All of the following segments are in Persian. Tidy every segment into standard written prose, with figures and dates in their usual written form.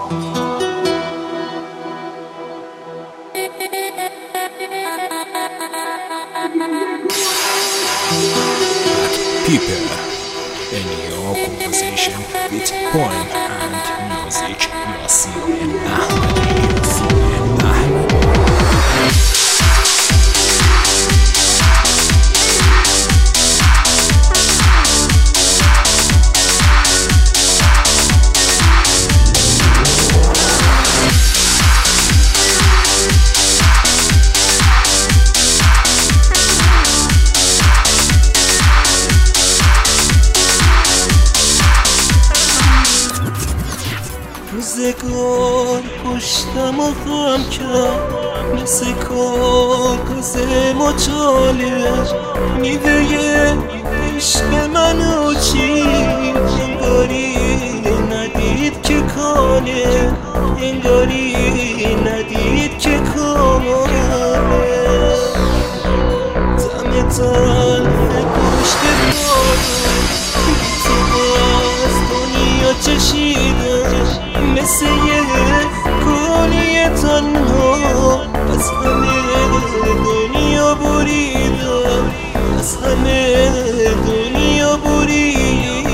People in your conversation with poem and music. Yasin Ahmadi. روزگار پشتم و خم کرد مثل کاغذ مچاله، میوه عشق منو چید، انگاری ندید که کانه، انگاری ندید که کانه. دم تلخ پشت کارم بی تو از دنیا چشیدم، مثل یه کولی تنها از همه دنیا بریدم، از همه دنیا بریدم.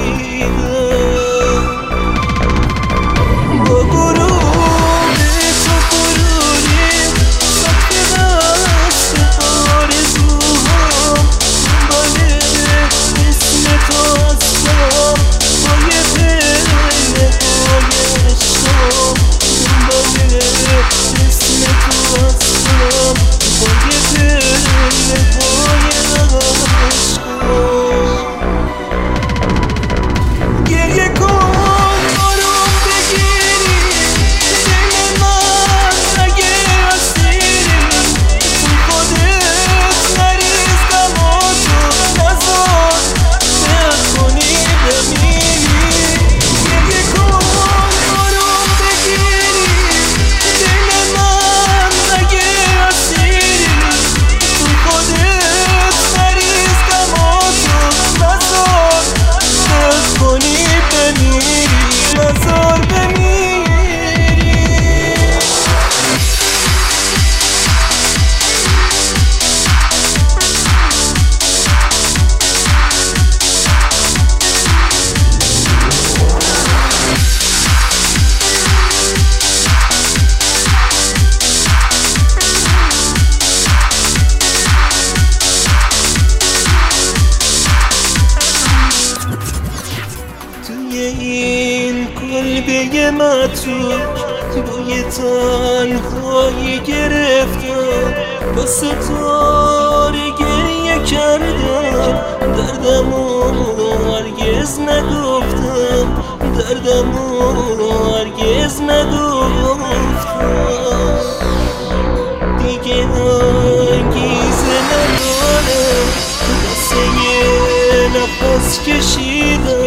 با غروب تو غروری سخت دست آرزوهام، دنبال اسم تو هستم با یه پله های شام، دنبال اسم تو هستم با یه پله های عشقام. گریه کن آروم بگیری دل من اگه اسیری، توی خودت نریز غماتو نذار دل کنی بمیری. گریه کن آروم بگیری دل من اگه اسیری، توی خودت نریز غماتو نذار دل کنی بمیری، نذار بمیری. توی این کلبه متروک بوی تنهایی گرفتم، با ستاره گریه کردم، دردمو هرگز نگفتم، دردمو هرگز نگفتم. دیگه انگیزه ندارم واسه یه نفس کشیدم،